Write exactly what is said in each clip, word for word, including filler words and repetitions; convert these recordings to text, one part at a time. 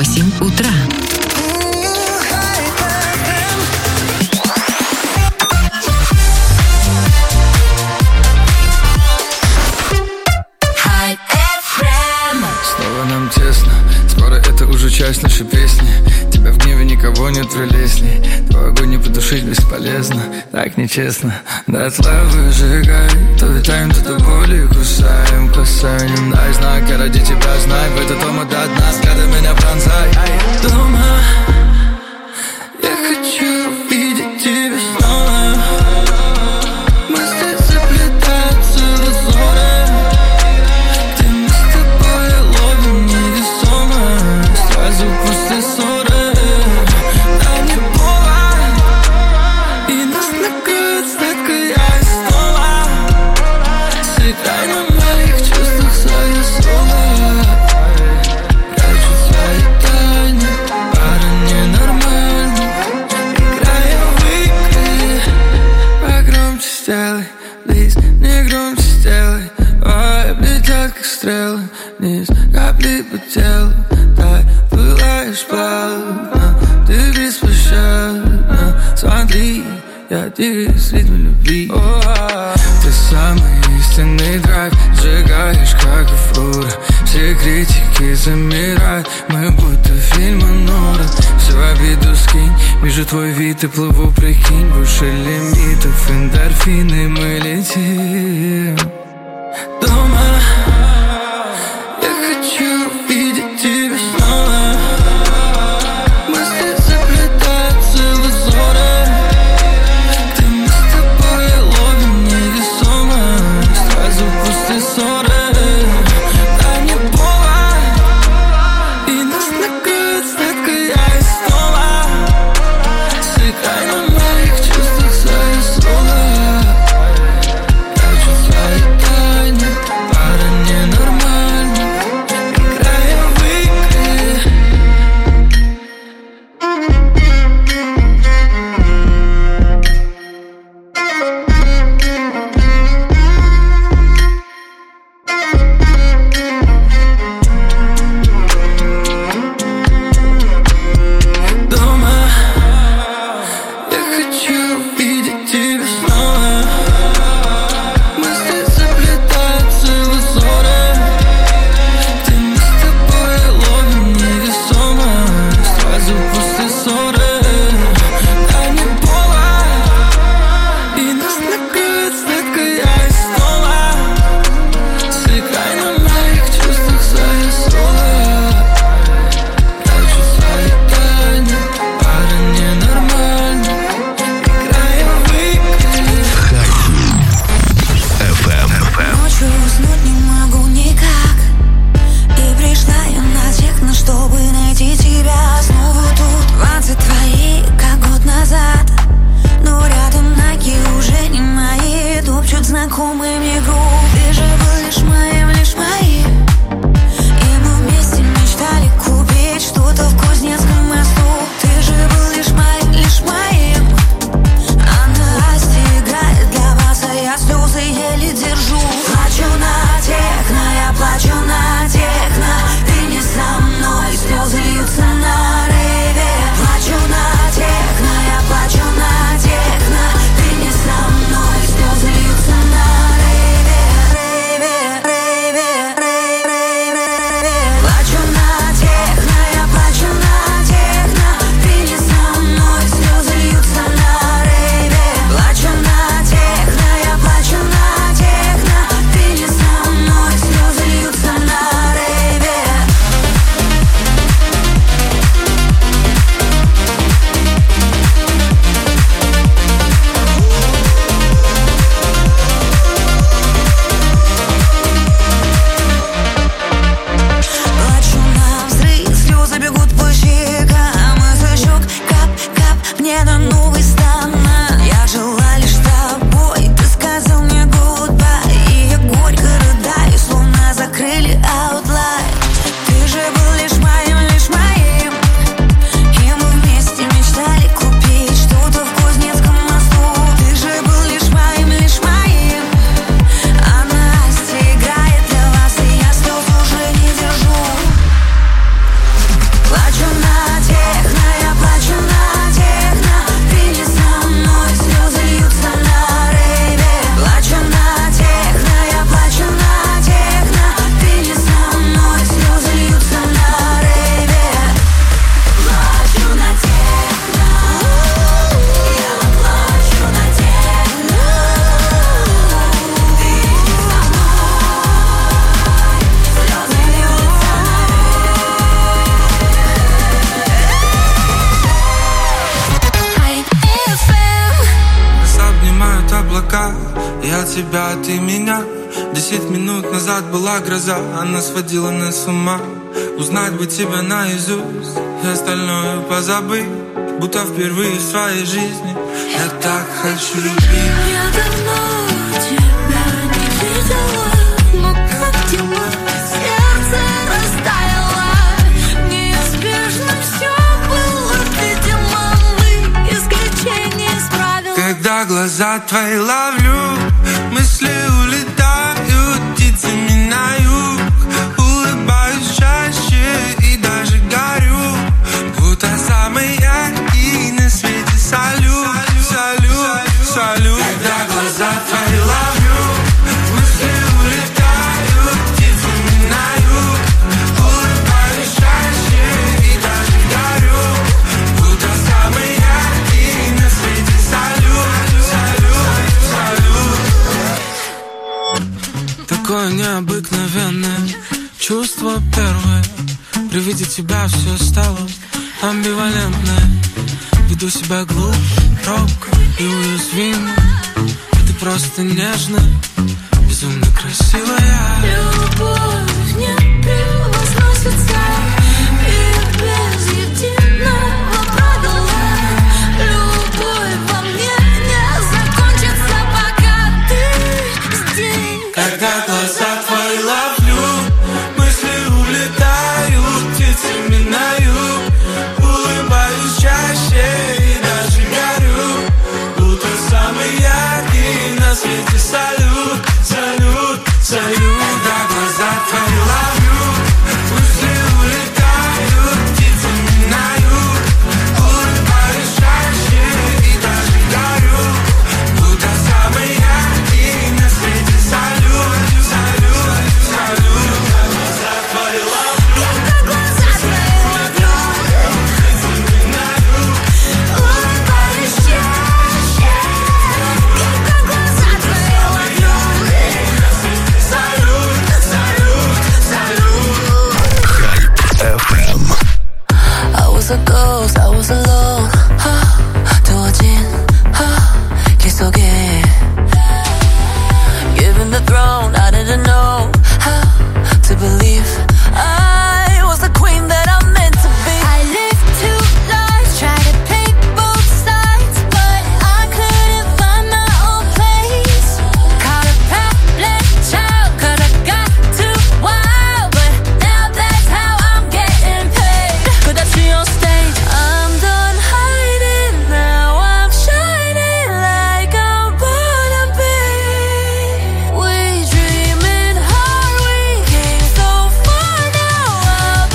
восемь утра. Снова нам тесно, скоро это уже часть нашей песни. Тебя в гневе никого нет прелестней. Твой огонь не потушить бесполезно, так нечестно. Дотла выжигай, то витаем, то до боли кусаем. Касанием дай знак, я ради тебя знай. В этот дома до дна, взгляды меня пронзай. Дома, я хочу увидеть тебя снова. Мысли заплетаются в узоры. Где мы с тобой ловим невесомо. Сразу после ссоры. Дай мне повод, и нас накроет сладкая снова. Сыграй на моих чувствах свое соло. Прячу свои тайны, пара ненормальных. Играем в игры. Погромче сделай, плиз, не громче сделай. Ой, летят как стрелы вниз, капли по телу. Дай, пылаешь плавно, ты беспощадна. Смотри, я двигаюсь в ритме любви. О, ты самый истинный драйв, сжигаешь как и фура. Все критики замирают, мы будто фильмы Нора. Всю обиду скинь, вижу твой вид и плыву, прикинь. Выше лимитов, эндорфины, мы летим. Дома, я хочу увидеть тебя снова. Мысли заплетаются в узоры. Где мы с тобой ловим невесомо. Сразу после ссоры. Дай мне повод, и нас накроет сладкая снова. Сыграй на моих чувствах свое соло. Прячу свои тебя, ты меня. Десять минут назад была гроза, она сводила нас с ума. Узнать бы тебя наизусть и остальное позабыть, будто впервые в своей жизни я так хочу любить. Я давно тебя не видела, но как дела, сердце растаяло. Неизбежно все было, видимо, мы исключение из правил. Когда глаза твои ловлю, мысли улетают птицами на юг. Улыбаюсь чаще и даже горю, будто самый яркий на свете салют, салют, салют. Когда глаза твои ловлю, мысли улетают птицами на юг. Улыбаюсь чаще и даже горю, будто самый яркий на свете салют, салют, салют. Такое необыкновенное чувство первое. При виде тебя все стало амбивалентное. Веду себя глупо, робко и уязвимо. Ты просто нежная, безумно красивая. Любовь не превозносится и без единого правила. Любовь во мне не закончится, пока ты здесь. Когда глаза твои ловлю, мысли улетают птицами на юг. Улыбаюсь чаще и даже горю, будто самый яркий на свете салют, салют, салют. Когда глаза твои ловлю, мысли улетают птицами на юг. Улыбаюсь чаще и даже горю, будто самый яркий на свете салют, салют, салют. Глаза твои ловлю, Глаза твои ловлю, улыбаюсь чаще. Глаза твои ловлю, салют, салют, салют. эф эм. I was a ghost, I was alone. 두어진 길 속에 given the throne, I didn't know how to believe I was the queen that I'm meant to be. I lived two lives, tried to pick both sides, but I couldn't find my own place. Caught a problem child, could've got too wild, but now that's how I'm getting paid. 끝없이 on stage, I'm done hiding, now I'm shining like I'm born to be. We dreaming hard, we came so far, now I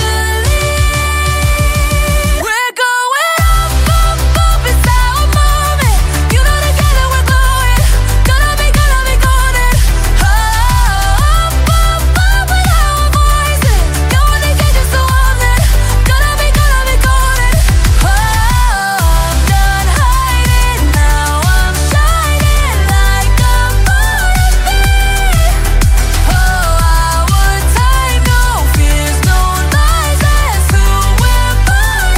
believe we're going up, up, up, it's our moment. You know together we're going, gonna be, gonna be golden. Up, up, up with our voices, you only get just so often. Gonna be, gonna be golden. Oh, I'm done hiding, now I'm shining like I'm born to be. Oh, our time, no fears, no lies, that's who we're born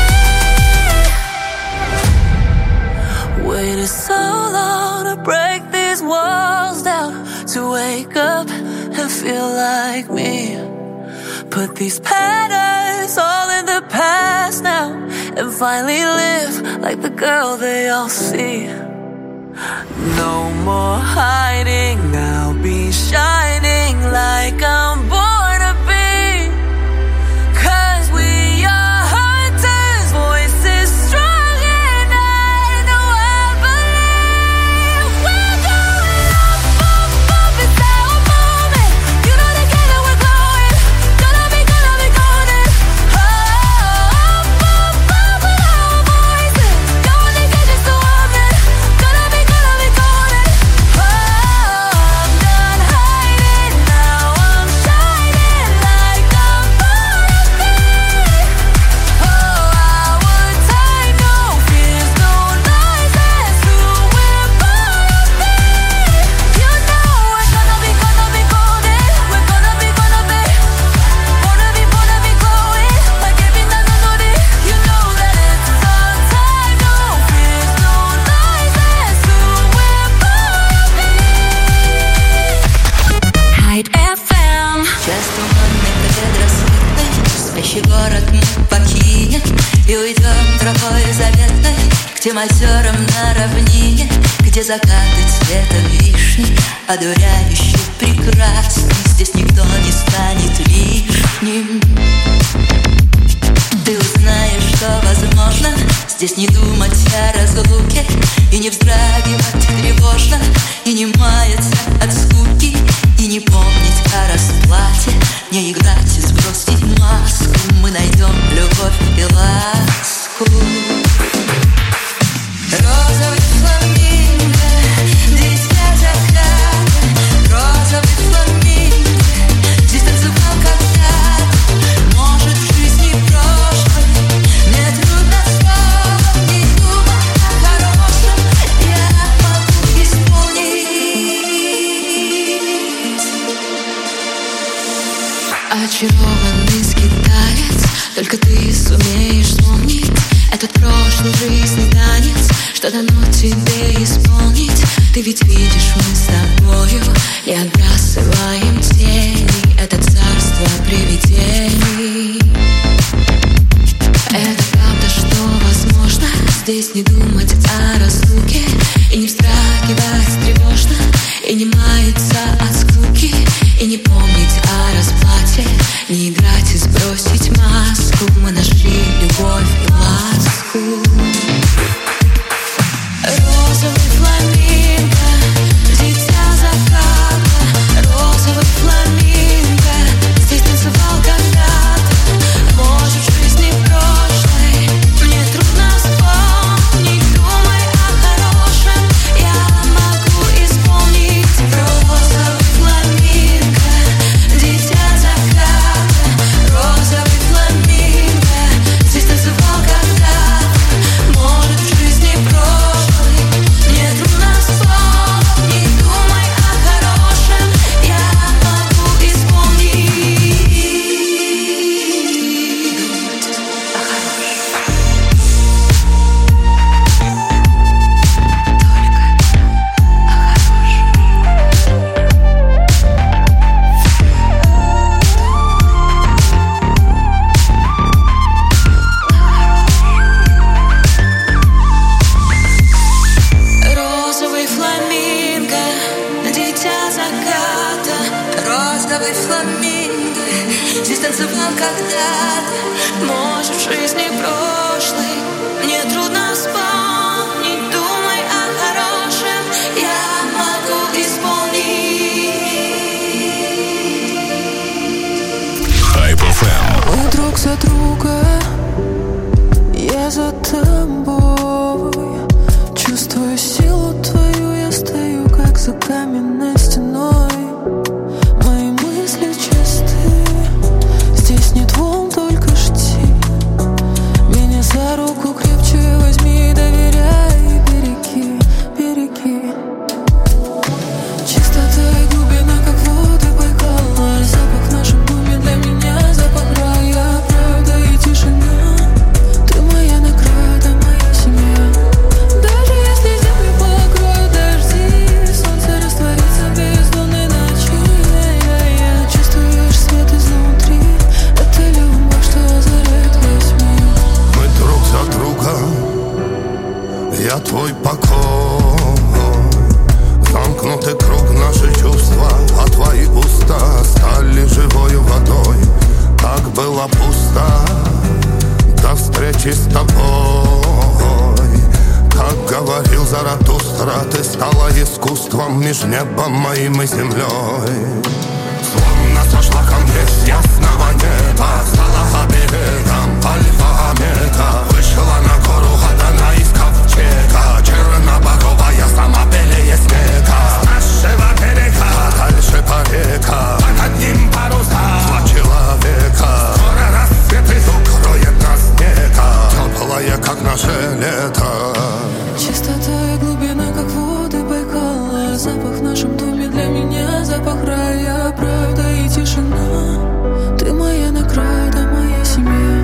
to be. Waited so long to break these walls down, to wake up and feel like me. Put these patterns all in the past now, and finally live like the girl they all see. No more hiding, I'll be shining like I'm born to be. 'Cause we are hunters, voices strong, and I know I believe we're going up, up, up, it's our moment. You know together we're going, gonna be, gonna be golden. Oh, up, up, up with our voices, you only get just so often. Gonna be, gonna be golden. Oh, I'm done hiding, now I'm shining. покинет и уйдем тропой заветной к тем озерам на равнине, где закаты цветом вишни одуряюще прекрасны. Здесь никто не станет лишним. Ты узнаешь, что возможно здесь не думать о разлуке и не вздрагивать тревожно, и не маяться от скуки, и не помнить о расплате, не играть и сбросить маску. Мы найдем любовь и ласку. Розовый фламинго, дитя заката. Розовый фламинго, здесь танцевал когда-то. Может, в жизни прошлой мне трудно вспомнить, думать о хорошем я могу исполнить. Очарованный скиталец, только ты сумеешь вспомнить этот прошлый жизни танец, что дано тебе исполнить. Ты ведь видишь, мы с тобою не отбрасываем тени, это царство привидений. Это правда, что возможно здесь не думать о разлуке и не вздрагивать тревожно, и не маяться от скуки, и не помнить о расплате, не играть и сбросить маску. Мы нашли любовь и ласку. Розовый фламинго, дитя заката. Розовый фламинго, здесь танцевал когда-то. Может, в жизни прошлой мне трудно вспомнить, думай о хорошем я могу исполнить. Розовый фламинго, дитя заката. Розовый фламинго, здесь танцевал когда-то. Может, в жизни прошлой мне трудно вспомнить, думай о хорошем я могу исполнить. Думать о Розовый фламинго, дитя заката. Розовый фламинго, здесь танцевал когда-то. Может, в жизни прошлой мне трудно вспомнить, думай о хорошем я могу исполнить. Hype эф эм. Мы друг за друга, я за тобой. Чувствую силу твою, я стою как за каменной стеной. Мои мысли чисты, здесь нет волн, только жди. Меня за руку крепче возьми, доверяй, береги, береги. Чистота и глубина, как воды Байкала. Запах в нашем доме для меня запах рая. Правда и тишина, ты моя награда, моя семья. Даже если землю покроют дожди, солнце растворится в бездонной ночи. Я-я-я. Чувствуешь свет изнутри, это любовь, что озаряет весь мир. Мы друг за другом, я твой покой. Замкнутый круг, наши чувства, а твои уста стали живою водой. Так было пусто до встречи с тобой. Как говорил Заратустра, ты стала искусством меж небом моим и землей. Словно сошла ко мне с ясного неба, стала оберегом альфа-омега. Вышла на гору Гадана из ковчега, черноборовая, сама белее снега. С нашего берега, а дальше по река, под одним парусом два человека. Скоро рассвет и укроет нас снега, теплая, как наше лето. Чистота и глубина, как воды Байкала. Запах в нашем доме для меня запах рая. Правда и тишина, ты моя награда, моя семья.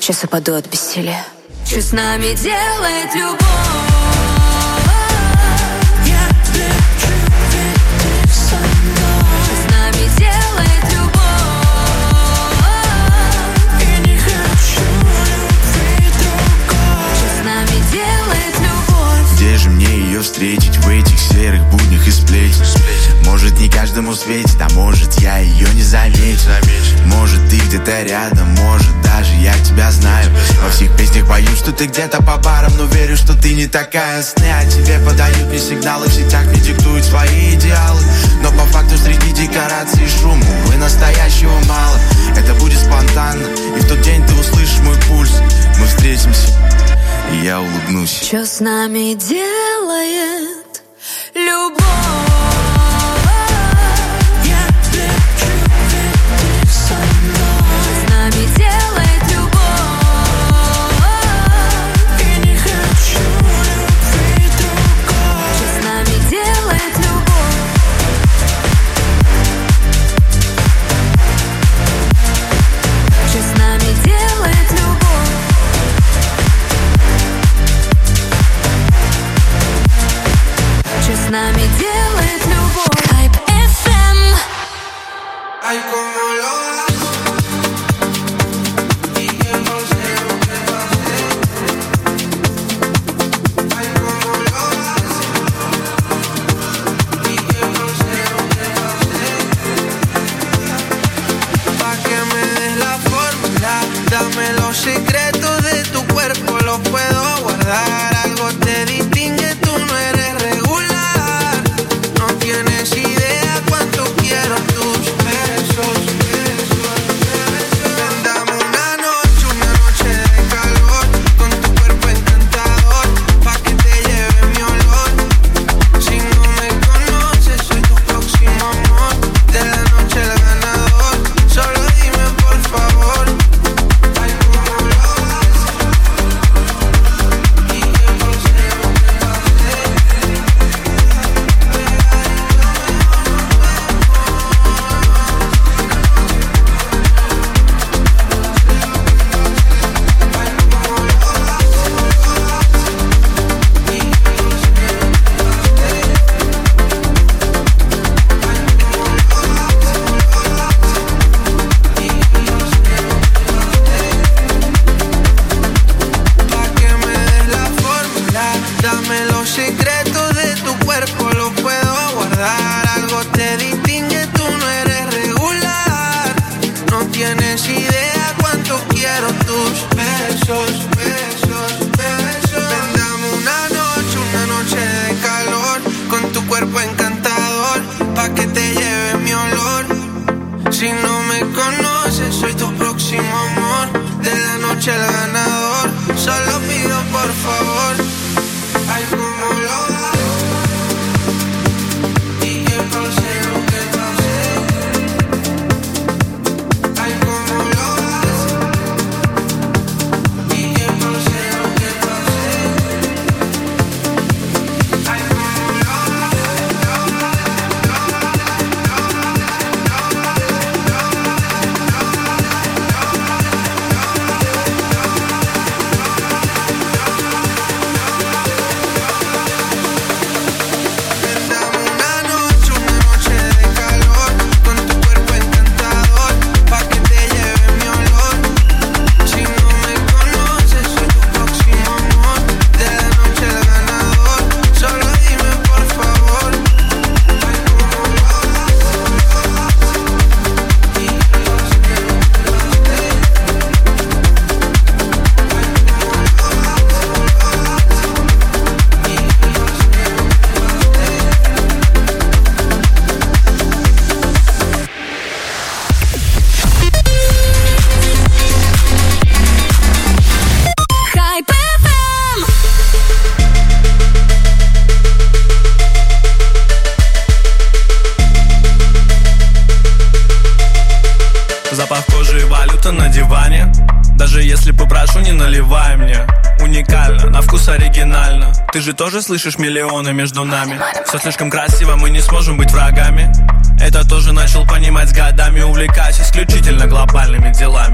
Сейчас упаду от бессилия. Что с нами делает любовь? Я лечу, ведь ты со мной. Что с нами делает любовь? И не хочу любви другой. Что с нами делает любовь? Где же мне ее встретить в этих серых буднях и сплетен? Может, не каждому светит, а может, я ее не заметил. Может, ты где-то рядом, может, даже я тебя знаю. Во всех песнях пою, что ты где-то по барам, но верю, что ты не такая. Сны о тебе подают мне сигналы, в сетях мне диктуют свои идеалы. Но по факту среди декораций шума, увы, настоящего мало. Это будет спонтанно, и в тот день ты услышишь мой пульс. Мы встретимся, и я улыбнусь. Что с нами делает любовь? С нами делает любовь. Хайп эф эм. Ay, como lo hago. Y que no sé lo que va a hacer. Ay, como lo hago. Y que no sé lo que va a hacer. Pa' que me des la fórmula, dame los secretos de tu cuerpo, los puedo guardar. Algo te distingue, tú no eres regular. No tienes idea cuánto quiero tus besos, besos, besos. Ven, dame una noche, una noche de calor, con tu cuerpo encantador, pa' que te lleve mi olor. Si no me conoces, soy tu próximo amor, de la noche el ganador. Solo dime por favor. Ay, cómo lo haces. Y que no sé lo que va a hacer. Pa' que me des la fórmula, dame los secretos de tu cuerpo, los puedo guardar. Algo te distingue, tú no eres regular. No tienes idea cuánto quiero tus besos, besos, besos. Ven, dame una noche, una noche de calor, con tu cuerpo encantador, pa' que te lleve mi olor. Si no me conoces, soy tu próximo amor, de la noche el ganador. Solo pido por favor. Ay, cómo lo hago. Y que no sé lo que va a hacer. Ay, cómo lo haces. Y que no sé lo que va a hacer. Ay, cómo lo Dame una noche, una noche de calor, con tu cuerpo encantador, pa' que te lleve mi olor. Si no me conoces, soy tu próximo amor, de la noche el ganador. Solo dime por favor. Ay, cómo lo haces. Y que no sé lo que va a hacer. Ay, cómo lo haces. Y que no sé lo que va a hacer. Хайп эф эм. Запах кожи и валюта на диване. Даже если попрошу, не наливай мне. Уникально, на вкус оригинально. Ты же тоже слышишь миллионы между нами. Все слишком красиво, мы не сможем быть врагами. Это тоже начал понимать с годами. Увлекаюсь исключительно глобальными делами.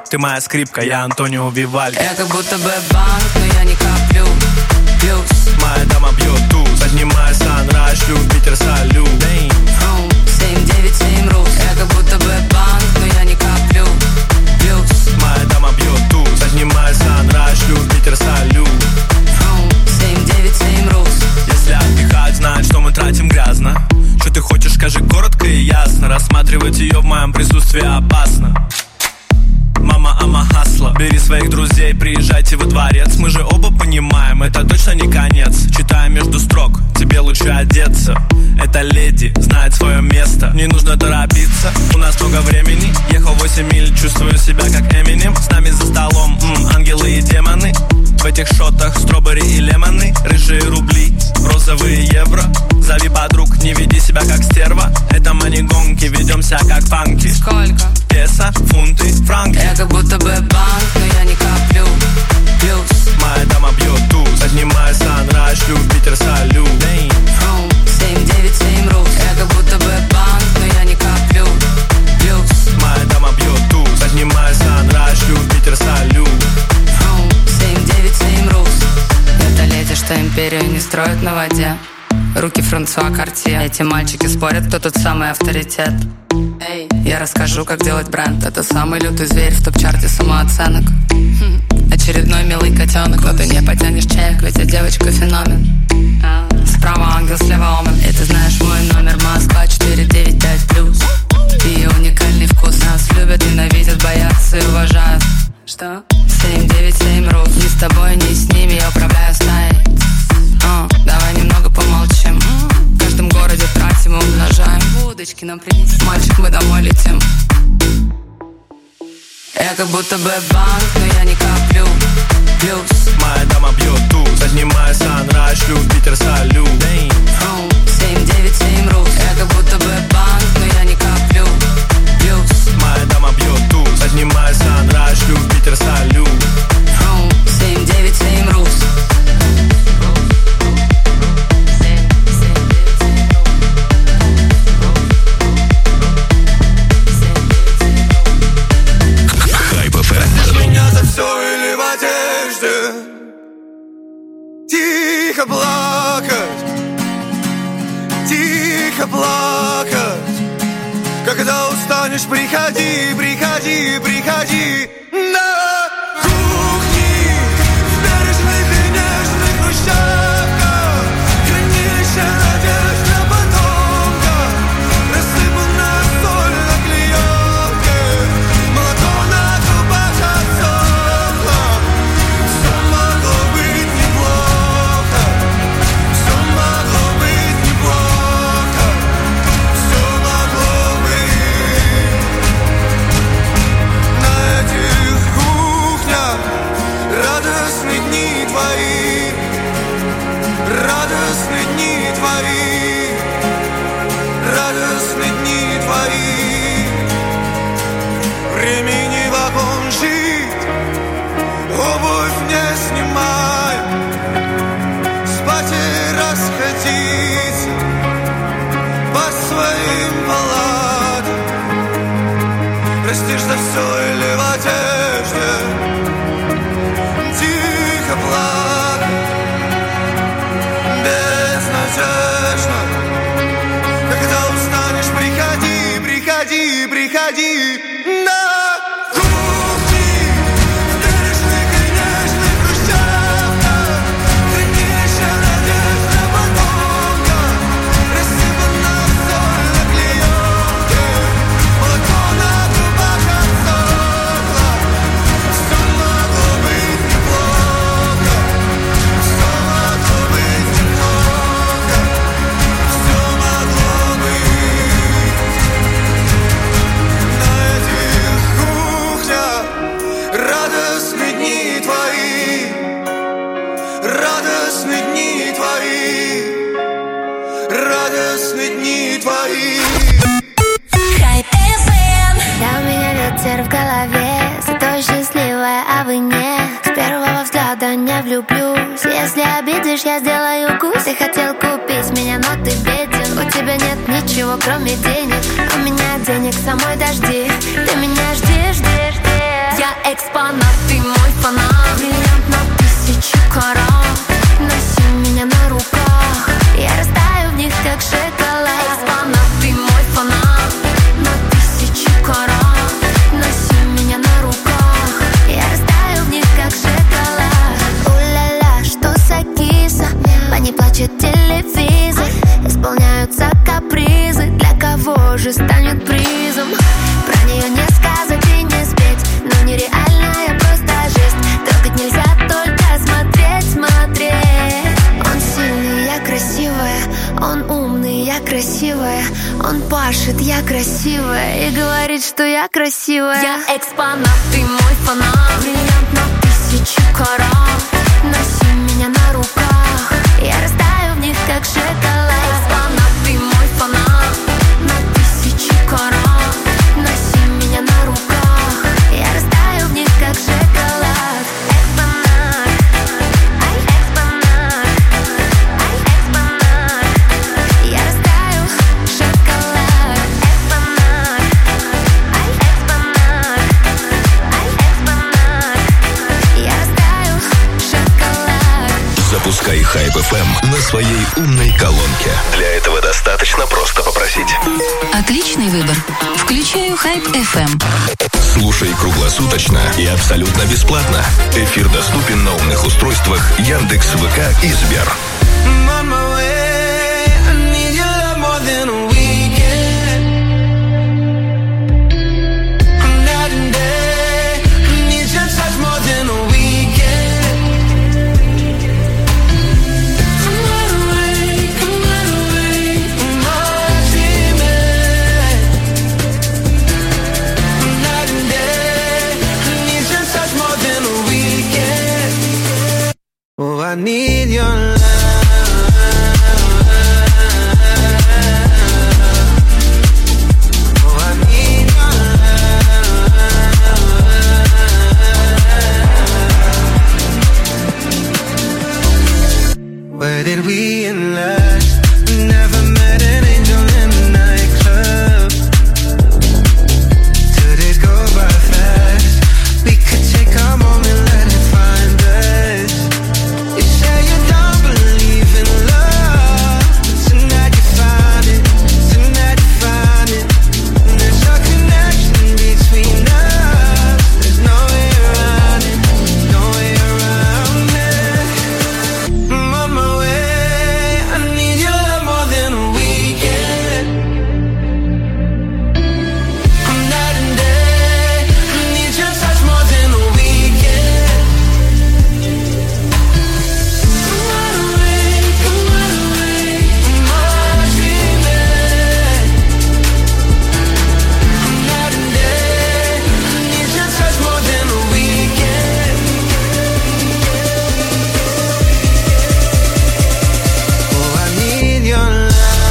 Ты моя скрипка, я Антонио Вивальди. Я как будто бы банк, но я не коплю. Плюс моя дама бьет туз. Поднимай санрайз, шлю в Питер салют. семь девять семь рус. Я как будто бы банк, но я не коплю. Плюс моя дама бьет туз. Поднимай санрайз, шлю в Питер салют. семь девять семь рус. Если отдыхать, знать, что мы тратим грязно. Что ты хочешь, скажи коротко и ясно. Рассматривать ее в моем присутствии опасно. Мама, ама, хасла. Бери своих друзей, приезжайте во дворец. Мы же оба понимаем, это точно не конец. Читая между строк, тебе лучше одеться. Эта леди знает свое место. Не нужно торопиться, у нас много времени. Ехал восемь миль, чувствую себя как Эминем. С нами за столом м, ангелы и демоны. В этих шотах стробери и лемоны. Рыжие рубли, розовые евро. Зови подруг, не веди себя как стерва. Это мани-гонки, ведемся как панки. Сколько? Песо, фунты, франки. Я как будто бы банк, но я не коплю. Плюс моя дама бьет туз. Поднимай санрайз, шлю в Питер салют. семь девять семь рус. Я как будто бы банк, но я не коплю. Плюс моя дама бьет туз. Поднимай санрайз, шлю в Питер салют. семь девять семь рус. Это леди, что империю не строят на воде. Руки Франсуа Картье. Эти мальчики спорят, кто тут самый авторитет. Эй, я расскажу, как делать бренд. Это самый лютый зверь в топ-чарте самооценок. Хм. Очередной милый котенок, но ты не потянешь чек, ведь я девочка феномен. Справа ангел, слева омен. И ты знаешь мой номер, Москва четыре девять пять плюс. И уникальный вкус. Нас любят, ненавидят, боятся и уважают. Что? семь девять семь рус. Ни с тобой, ни с ними, я управляю стаей. Uh, давай немного помолчим. В каждом городе тратим и умножаем. Удочки нам принеси. Мальчик, мы домой летим. Я как будто бы банк, но я не коплю. Плюс моя дама бьет туз. Поднимай санрайз, шлю в Питер салют. семь девять семь рус. Я как будто бы банк, но я не коплю. Плюс моя дама бьет туз. Поднимай санрайз, шлю в Питер салют. семь девять семь рус. Тихо плакать, тихо плакать. Когда устанешь, приходи, приходи, приходи на кухне. В бережных и нежных хрущевках хранилище надежд на потомках. Рассыпанная соль на клеенке, молоко на трубах отсохло. Все могло быть неплохо, все могло быть неплохо, все могло быть. На этих кухнях радостные дни твои, радостные дни твои, радостные дни твои. Времени вагон жить, обувь не снимай, спать и расходиться по своим палатам. Простишь за все или в одежде, тихо плакать, безнадежно. Когда устанешь, приходи, приходи, приходи на кухни. В бережных и нежных хрущевках хранилище надежд на потомках. Рассыпанная соль на клеенке, молоко на трубах отсохло. Все могло быть неплохо, все могло быть неплохо, все могло быть. На этих кухнях радостные дни твои, радостные дни твои, радостные дни твои. Да, у меня ветер в голове, зато счастливая, а вы нет. С первого взгляда не влюблюсь. Если обидишь, я сделаю укус. Ты хотел купить меня, но ты беден. У тебя нет ничего, кроме денег. У меня денег самой дожди. Ты меня жди, жди, жди. Я экспонат, ты мой фанат, бриллиант на тысячу карат. Носи меня на руках, я растаю в них, как шоколад. Экспонат, ты мой фанат, на тысячу карат. Носи меня на руках, я растаю в них, как шоколад. У-ля-ля, что за киса? По ней плачет телевизор. Исполняются капризы, для кого же станет призом? Про нее не сказать и не спеть, но нереальная просто жесть. Трогать нельзя, только смотреть, смотреть. Он сильный, я красивая, он умный, я красивая. Он пашет, я красивая, и говорит, что я красивая. Я экспонат, ты мой фанат, бриллиант на тысячу карат. Носи меня на руках, я растаю в них, как шоколад. Экспонат, ты мой фанат, на тысячу карат. Носи меня на руках, я растаю в них, как шоколад. Экспонат, ай, экспонат, ай, экспонат. Я растаю шоколад. Экспонат, ай, экспонат, ай, экспонат. Я растаю шоколад. Запускай Хайп эф эм на своей умной колонке. Для этого достаточно просто попросить. Отличный выбор. Включаю Хайп эф эм. Слушай круглосуточно и абсолютно бесплатно. Эфир доступен на умных устройствах Яндекс, ВК и Сбер. Oh, I need your love. Oh, I need your love. Where did we end last? Never met an angel in a nightclub. Did it go by fast? We could take a moment, let it find us. You say you don't believe in love, but tonight you find it, tonight you find it. And there's a connection between us, there's no way around it, no way around it. I'm on my way, I need your love more than a weekend. I'm night and day, I need your touch more than a weekend. I'm wide awake, I'm wide awake, I'm all dreaming. I'm night and day, I need your touch more than a weekend. Oh, I need your love.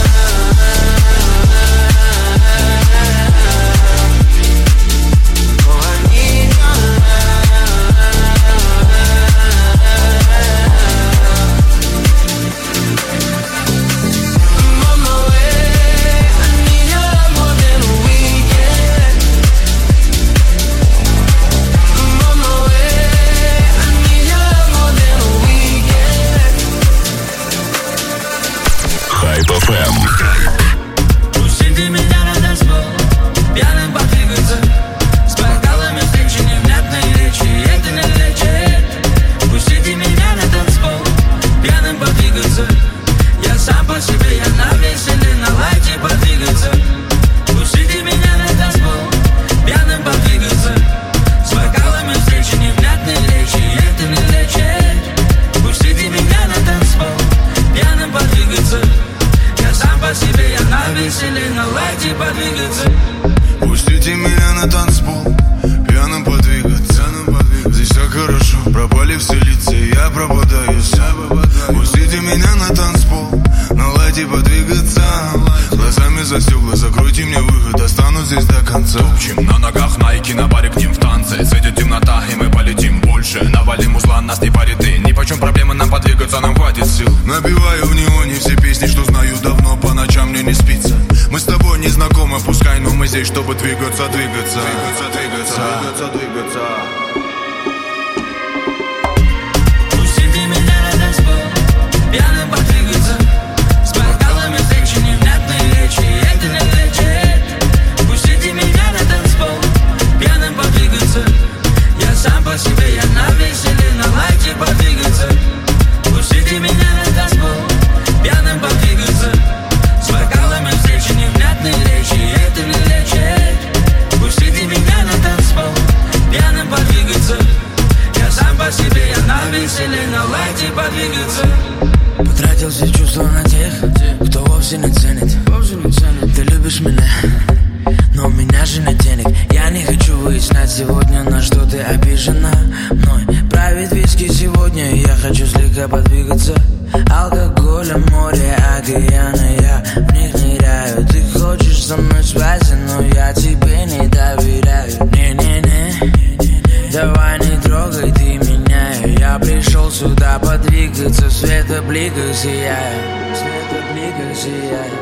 Oh, I need your I'm on my way, I need your love more than a weekend. I'm on my way, I need your love more than a weekend. Хайп эф эм. Пусти меня на танцпол, пьяным подвигаться. С бокалами встречи, невнятной речи, это не лечит. Пустите меня на танцпол, пьяным подвигаться. Я сам по себе, я на веселе, на лайте подвигаться. Пустите меня на танцпол, пьяным подвигаться. С бокалами встречи, невнятной речи, это не лечит. Пустите меня на танцпол, пьяным подвигаться. Я сам по себе, я на веселе, на лайте подвигаться. Пустите меня на танцпол, пьяным подвигаться. Здесь так хорошо, пропали все лица, я пропадаю сам. Пустите меня на танцпол, наладьте подвигаться. Глазами за стекла, закройте мне выход, останусь здесь до конца. Топчем на ногах найки, на баре к ним в танце. Светит темнота, и мы полетим больше. Навалим узла, нас не парит и нипочем проблемы нам подвигаться, нам хватит сил. Набиваю в неоне все песни, что знаю давно, по ночам мне не спится. Мы с тобой не знакомы, пускай, но мы мы здесь, чтобы двигаться, двигаться, двигаться, двигаться, двигаться, двигаться. Пусти меня на танцпол, пьяным подвигаться, с бокалами встречи, невнятные речи, это не лечит. Пустите меня на танцпол, пьяным подвигаться, я сам по себе, я на веселе, на лайте подвигаться. Пустите меня на танцпол, пьяным подвигаться, с бокалами встречи, невнятные речи, это не лечит. Пустите меня на танцпол, пьяным подвигаться, я сам по себе, я на веселе, на лайте подвигаться. Потратил все чувства на тех, кто вовсе не ценит. Ты любишь меня, но у меня же нет денег. Я не хочу выяснять сегодня, на что ты обижена мной. Правит виски сегодня, я хочу слегка подвигаться. Алкоголем море, океаны, я в них ныряю. Ты хочешь со мной связи, но я тебе не доверяю. Не-не-не, давай не трогай ты меня. Я пришел сюда подвигаться, в светобликах сияю, в светобликах сияю.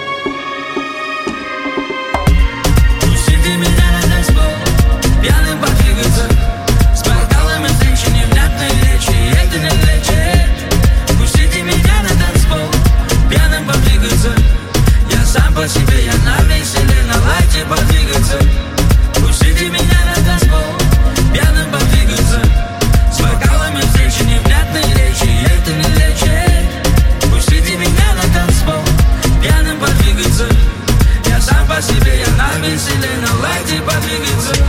Пустите меня на танцпол, пьяным подвигаться, с бокалами встречи, невнятные речи, это не лечит. Пустите меня на танцпол, пьяным подвигаться, я сам по себе, я на веселе, на лайте подвигаться. Пустите меня на танцпол, пьяным подвигаться, с бокалами встречи, невнятные речи, это не лечит. Пустите меня на танцпол, пьяным подвигаться, я сам по себе, я на веселе, на лайте подвигаться.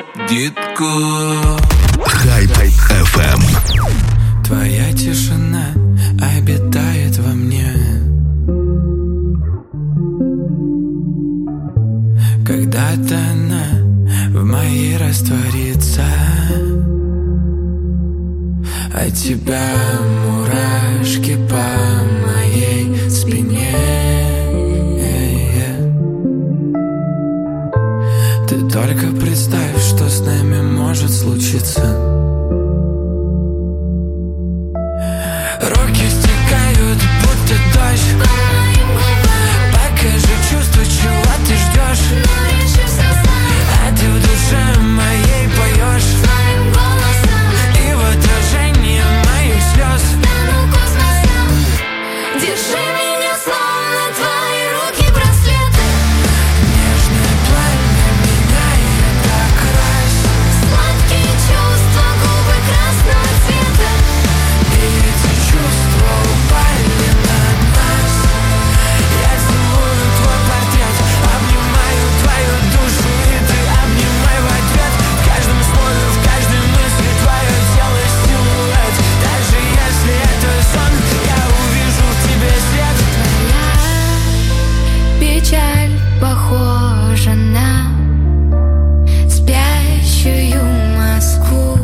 детку. Хайп эф эм. Твоя тишина обитает во мне. Когда-то она в моей растворится. От тебя мурашки по моей спине. Ты только представь, что с нами может случиться. Руки стекают, будто дождь. Покажи чувство, чего ты ждешь. А ты в душе моей поешь. И в отражении моих слез. Держи меня, словно твои руки браслеты. Нежное пламя меняет окрас. Сладкие чувства, губы красного цвета. И эти чувства упали на нас. Я целую твой портрет, обнимаю твою душу, и ты обнимай в ответ. В каждом слове, в каждой мысли твое тело силуэт. Даже если это сон, я увижу в тебе свет. Печаль похожа на спящую Москву.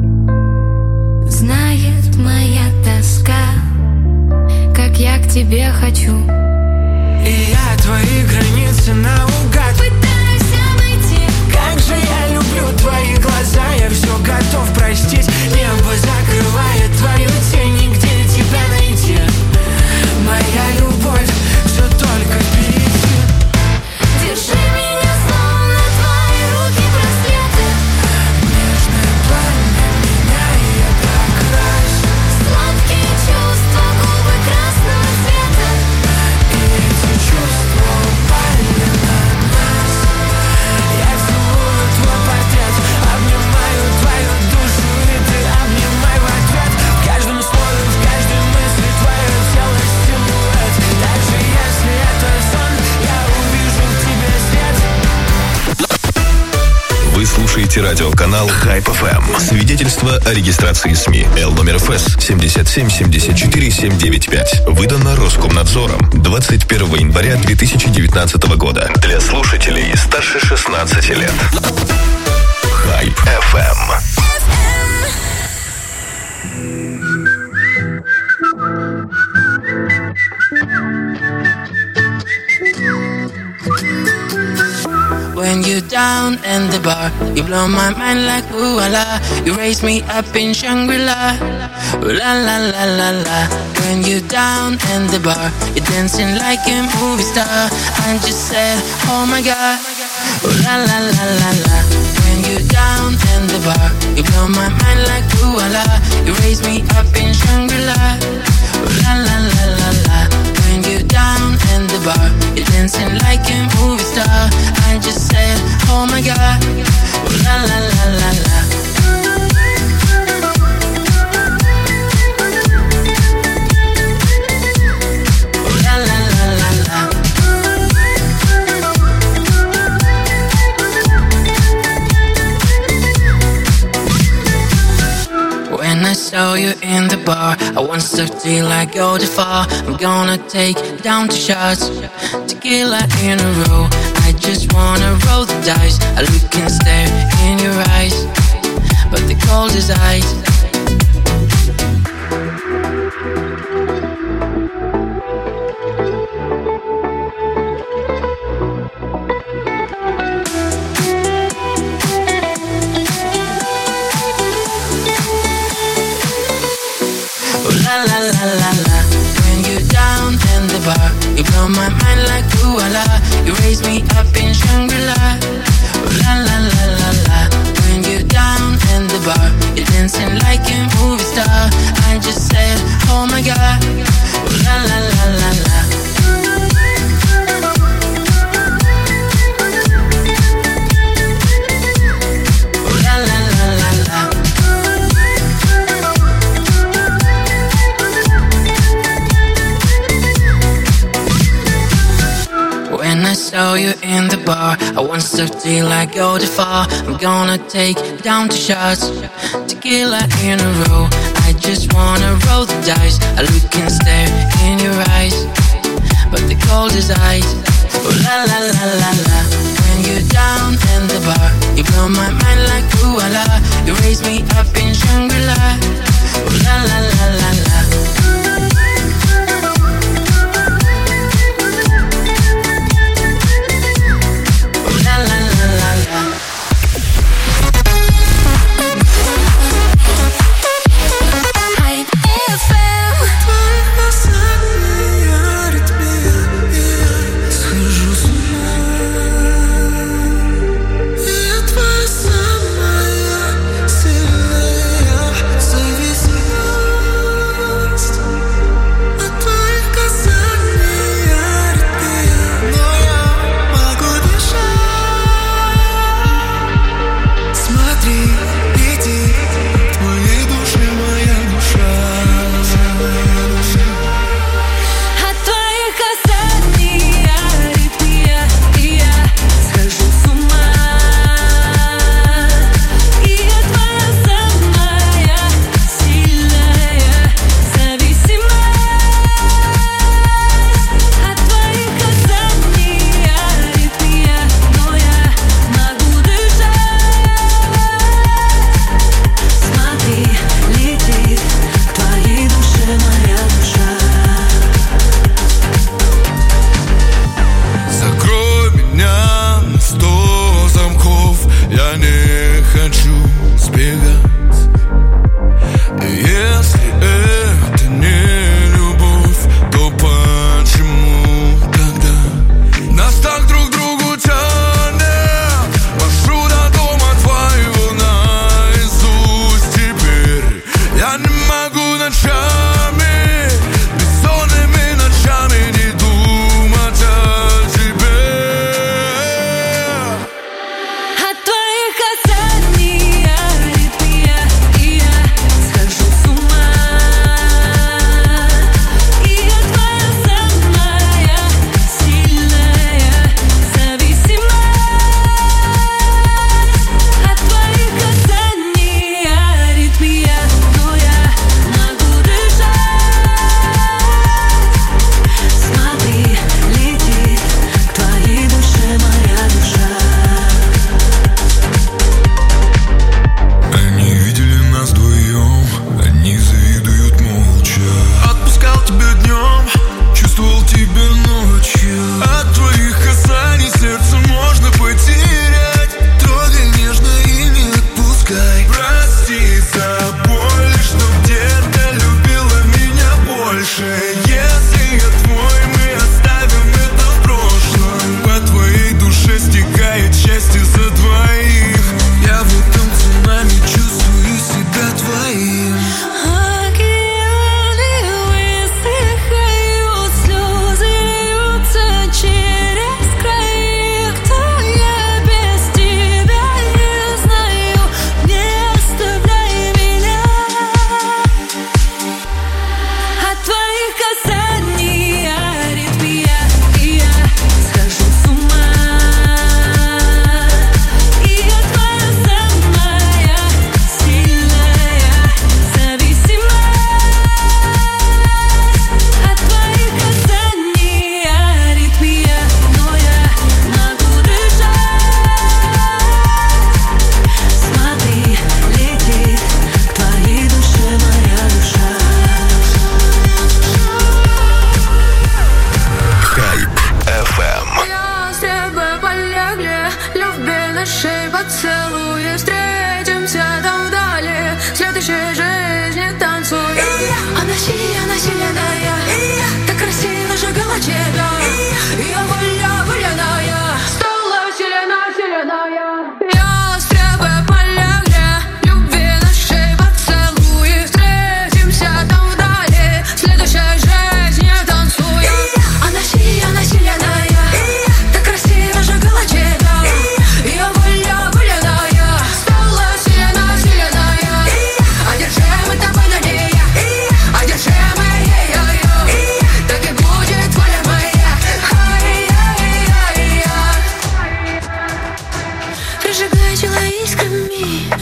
Знает моя тоска, как я к тебе хочу. И я твои границы наугад пытаюсь обойти. Как же я люблю твои глаза, я все готов простить. Небо закрывает твою тень, и где тебя найти? Моя любовь все только впереди. Держи меня, словно твои руки браслеты. Нежное пламя меняет окрас. Сладкие чувства, губы красного цвета. И эти чувства упали на нас. Я целую твой портрет, обнимаю твою душу, и ты обнимай в ответ. В каждом слове, в каждой мысли твое тело силуэт. Даже если это сон, я увижу в тебе свет. Вы слушаете радиоканал Хайп эф эм. Свидетельство о регистрации СМИ. Л номер ФС семьдесят семь семьдесят четыре семь девять пять. Выдано Роскомнадзором двадцать первого января две тысячи девятнадцатого года. Для слушателей старше шестнадцати лет. Хайп эф эм. When you're down in the bar, you blow my mind like ooh la la. You raise me up in Shangri-La, ooh la la la la la. When you're down in the bar, you're dancing like a movie star. I just said, oh my God, ooh la la la la la. When you're down in the bar, you blow my mind like ooh la la. You raise me up in Shangri-La, ooh la la la la la. When you're down in the bar, you're dancing like a movie star. I just said, oh my God, ooh la la la la la. Ooh la la la la la. When I saw you in the bar, I won't stop till I go too far. I'm gonna take it down to shots, tequila in a row. I just wanna roll the dice. I look and stare in your eyes, but the cold is ice. La la la la la. When you're down in the bar, you blow my mind like ooh la la. You raise me up in Shangri-La, ooh la la la la la. When you're down in the bar, you're dancing like a movie star. I just said, oh my God, ooh la la la la la. Ooh la la la la la. When I saw you in the bar, I wants to till I go too far. I'm gonna take it down to shots, tequila in a row. I just wanna roll the dice. I look and stare in your eyes, but the cold is ice. Oh la la la la la. When you're down in the bar, you blow my mind like ooh la la. You raise me up in Shangri-La. Oh la la la la la. Oh la la la la la. Hype эф эм. Схожу с ума. Я твоя самая сильная.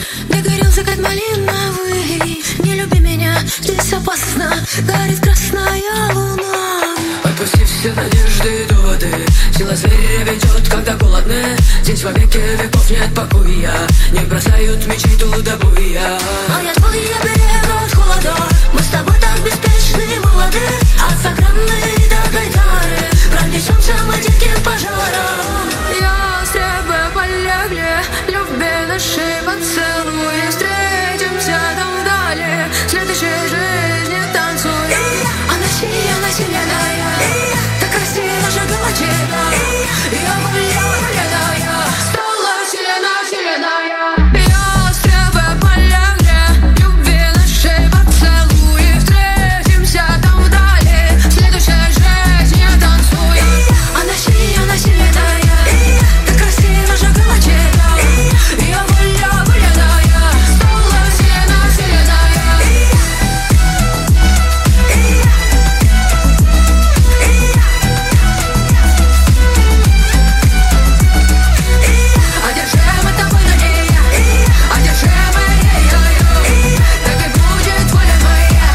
Не горел закат малиновый. Не люби меня, здесь опасно. Горит красная луна. Отпусти все надежды и доводы. Сила зверя ведет, когда голодны. Здесь во веки веков нет покоя. Не бросают мечей туда буя. Моя твоя берега от холода. Мы с тобой так беспечны и молоды. От саграны до гайтары пронесемся мы диким пожаром. Ястребы полегли, любви наши поцелуи. Встретимся там вдали, в следующей жизни танцуем. Она сия, она сильная, так красиво жгла тебя. Я валяная, стала сильна, сильная. Ястребы полегли, любви наши поцелуи. Встретимся там вдали, в следующей жизни танцуем. Она сия, она сильная, так красиво жгла тебя. Я валя, валяная, стала сильна, сильная. Одержимы тобой на ней, одержимы ей-ей-ей. Так и будет воля моя.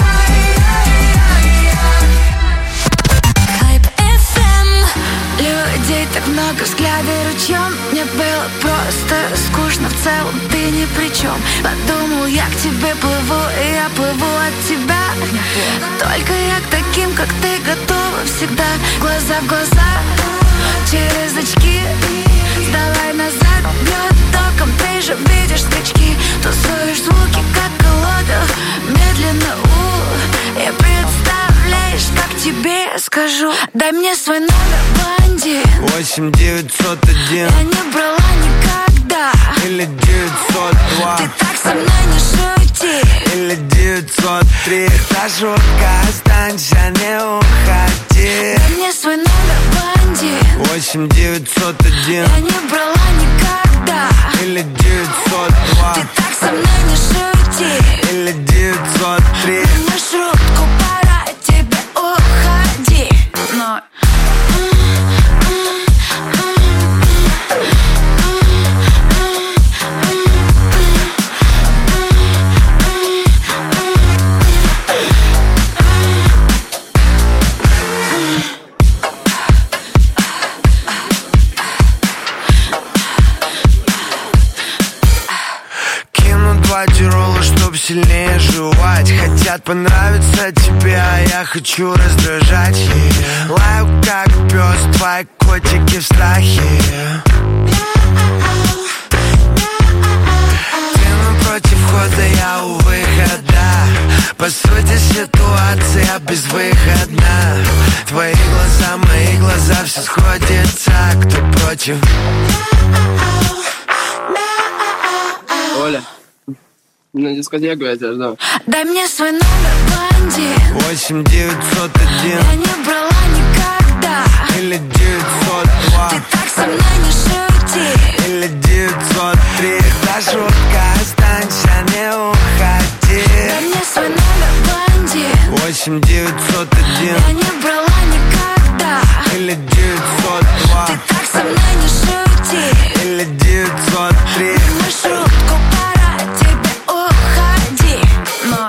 Хайп эф эм. Людей так много, взгляды ручьем. Мне было просто скучно, в целом ты ни при чем. Подумал, я к тебе плыву, и я плыву от тебя. Только я к таким, как ты, готова всегда. Глаза в глаза, через очки. Сдавай назад, бьет током, ты же видишь скачки. Тусуешь звуки, как колода, медленно, у и представляешь, как тебе скажу. Дай мне свой номер, блондин. Восемь девятьсот один. Я не брала никогда. Или девятьсот два. Ты так со мной не шути. Или девятьсот три. Это шутка, останься, не уходи. Дай мне свой номер, блондин. Восемь девятьсот один. Я не брала никогда. Или девятьсот два. Ты так со мной не шути. Или девятьсот три. Маршрутку, пора тебе уходи. Но... Два тирола, чтоб сильнее жевать. Хотят понравиться тебе, а я хочу раздражать. Лаю как пес, твои котики в страхе. Ты напротив входа, я у выхода. По сути ситуация безвыходна. Твои глаза, мои глаза, все сходится. Кто против? Оля, на дискотеку я тебя ждал. Дай мне свой номер, блондин. Восемь девятьсот один. Я не брала никогда. Или девятьсот два. Ты так со мной не шути. Или девятьсот три. Это шутка, останься, не уходи. Дай мне свой номер, блондин. Восемь девятьсот один. Я не брала никогда. Или девятьсот два. Ты так со мной не шути. Или девятьсот три. Маршрутку, пора тебе уходи. Но...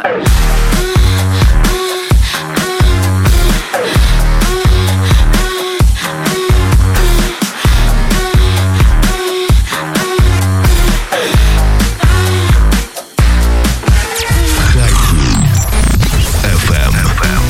эф эм.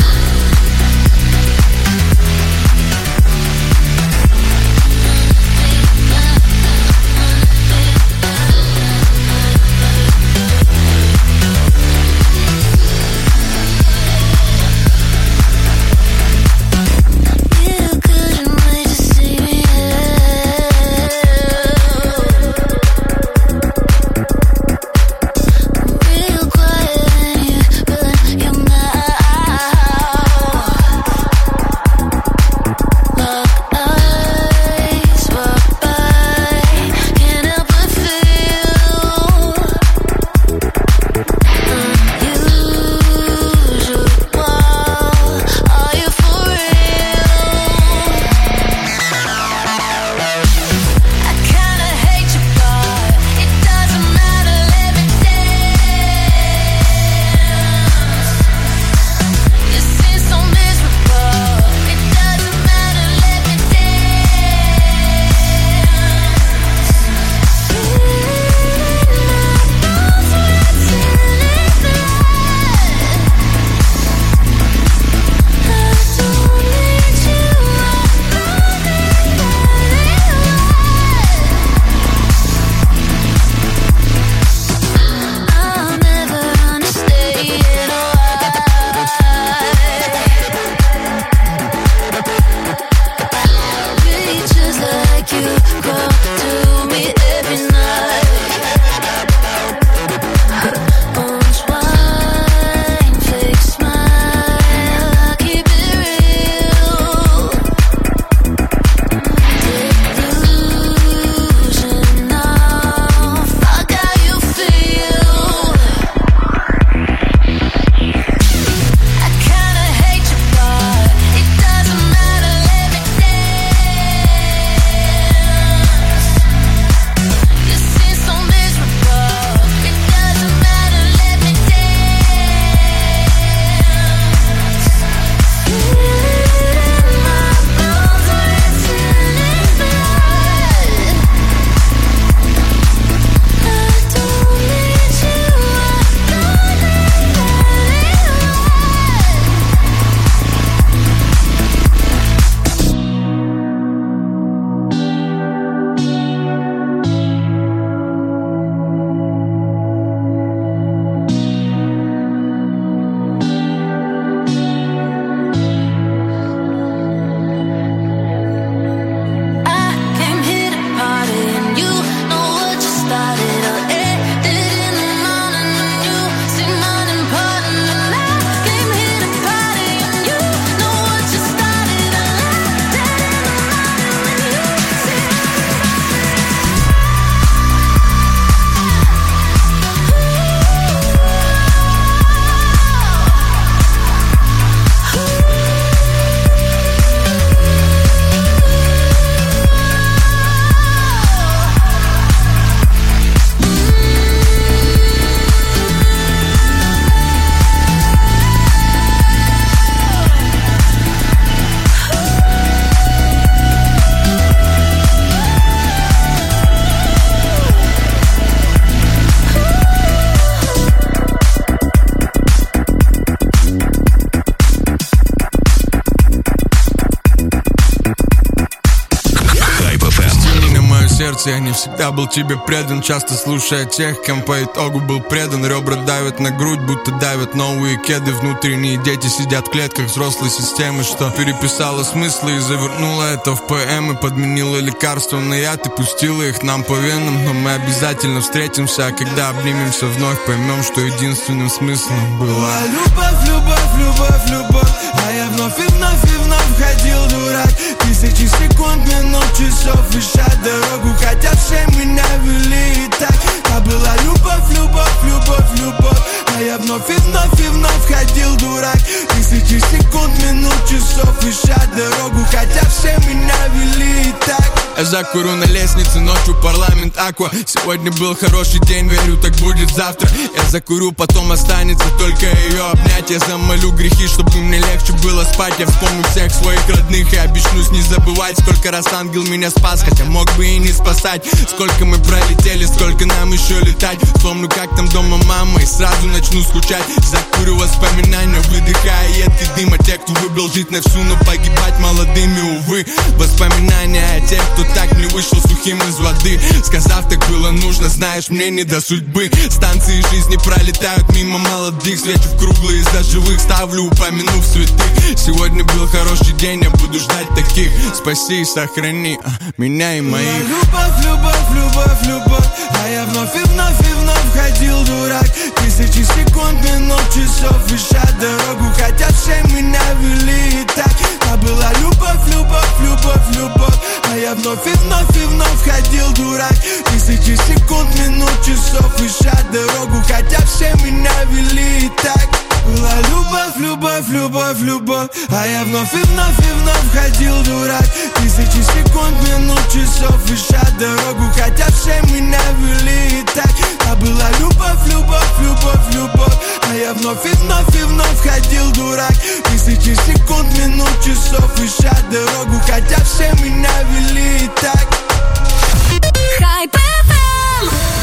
ошибался, я не всегда был тебе предан. Часто слушая тех, кем по итогу был предан. Ребра давят на грудь, будто давят новые кеды. Внутренние дети сидят в клетках взрослой системы, что переписала смыслы и завернула это в поэмы. Подменила лекарства на яд и пустила их нам по венам. Но мы обязательно встретимся, а когда обнимемся вновь, поймем, что единственным смыслом была любовь, любовь, любовь, любовь. А я вновь и вновь и вновь ходил дурак. Тысячи секунд, минут, часов, ища дорогу, хотя все меня вели и так. А была любовь, любовь, любовь, любовь. А я вновь и вновь и вновь ходил дурак. Тысячи секунд, минут, часов, ища дорогу, хотя все меня вели и так. Я закурю на лестнице, ночью парламент Аква. Сегодня был хороший день, верю, так будет завтра. Я закурю, потом останется только ее обнять. Я замолю грехи, чтобы мне легче было спать. Я вспомню всех своих родных и обещаюсь не забывать, сколько раз ангел меня спас, хотя мог бы и не спасать. Сколько мы пролетели, сколько нам еще летать. Вспомню, как там дома мама, и сразу начну скучать. Закурю воспоминания, выдыхая едкий дым. А те, кто выбрал жить на всю, но погибать молодыми, увы. Воспоминания о тех, кто так не вышел сухим из воды, сказав, так было нужно, знаешь, мне не до судьбы. Станции жизни пролетают мимо молодых, свечу в круглые из-за живых, ставлю, упомянув святых. Сегодня был хороший день, я буду ждать таких. Спаси и сохрани а, меня и моих. Любовь, любовь, любовь, любовь. А я вновь и вновь и вновь ходил дурак. Тысячи секунд, минут, часов, ища дорогу, хотя все меня вели и так. А была любовь, любовь, любовь, любовь. А я вновь и вновь и вновь ходил дурак. Тысячи секунд, минут, часов, ища дорогу, хотя все меня вели и так. Была любовь, любовь, любовь, любовь. А я вновь и вновь и вновь ходил дурак. Тысячи секунд, минут, часов, ища дорогу, хотя все меня вели и так. А была любовь, любовь, любовь, любовь. А я вновь и вновь и вновь ходил дурак. Тысячи секунд, минут, часов, ища дорогу, хотя все меня вели и так. Хайп эф эм.